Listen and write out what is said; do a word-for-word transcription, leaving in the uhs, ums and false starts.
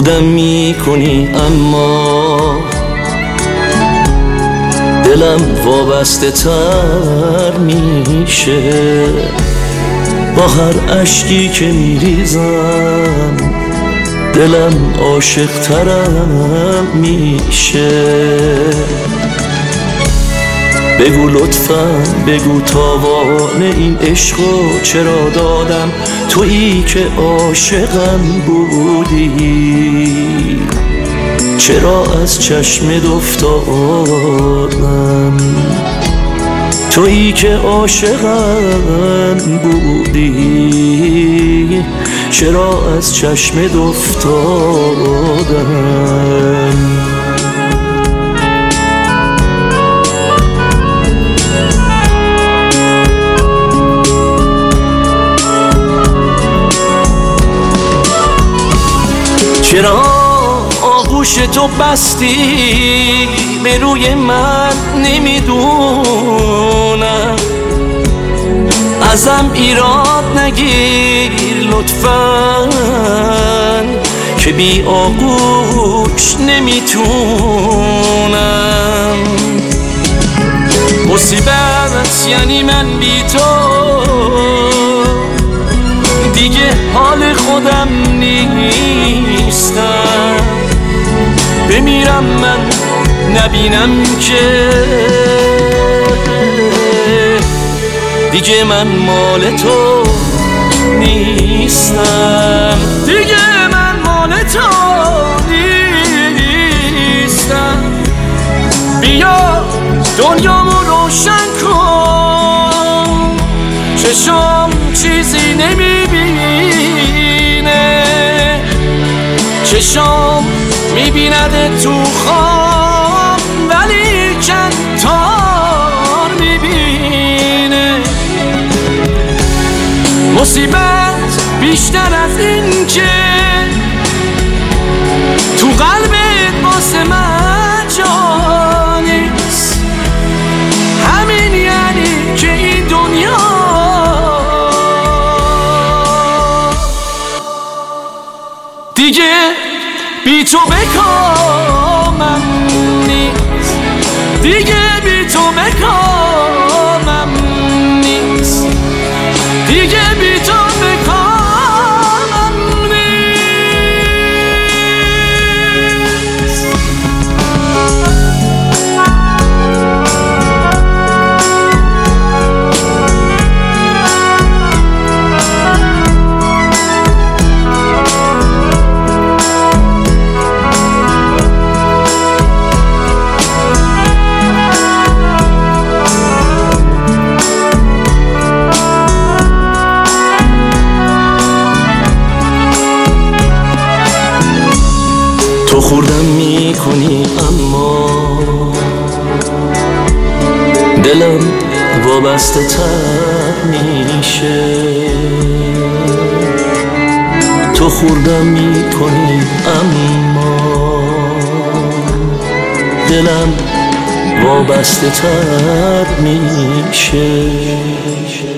خوردم میکنی اما دلم وابسته تر میشه، با هر اشکی که میریزم دلم عاشق ترم میشه. بگو لطفاً بگو تاوان این عشقو چرا دادم، تویی که عاشقم بودی چرا از چشمت افتادم، تویی که عاشقم بودی چرا از چشمت افتادم. چرا آغوش تو بستی به روی من نمیدونم، ازم ایراد نگیر لطفاً که بی آغوش نمیتونم. مصیبت یعنی من بی تو دیگه حال خودم نیستم، بمیرم من نبینم که دیگه من مال تو نیستم، دیگه من مال تو نیستم. بیا دنیامو روشن کن، چشم چیزی نمیبینه، چشم میبینده تو خواب ولی چند تار میبینه. مصیبت بیشتر از این که تو قلبت واسه من جا نیست، همین یعنی که این دنیا دیگه بی تو بکامم نیست، دیگه بی تو بکامم نیست، دیگه بی تو بکامم نیست. تو خوردم میکنی اما دلم وابسته تر میشه، تو خوردم میکنی اما دلم وابسته تر میشه.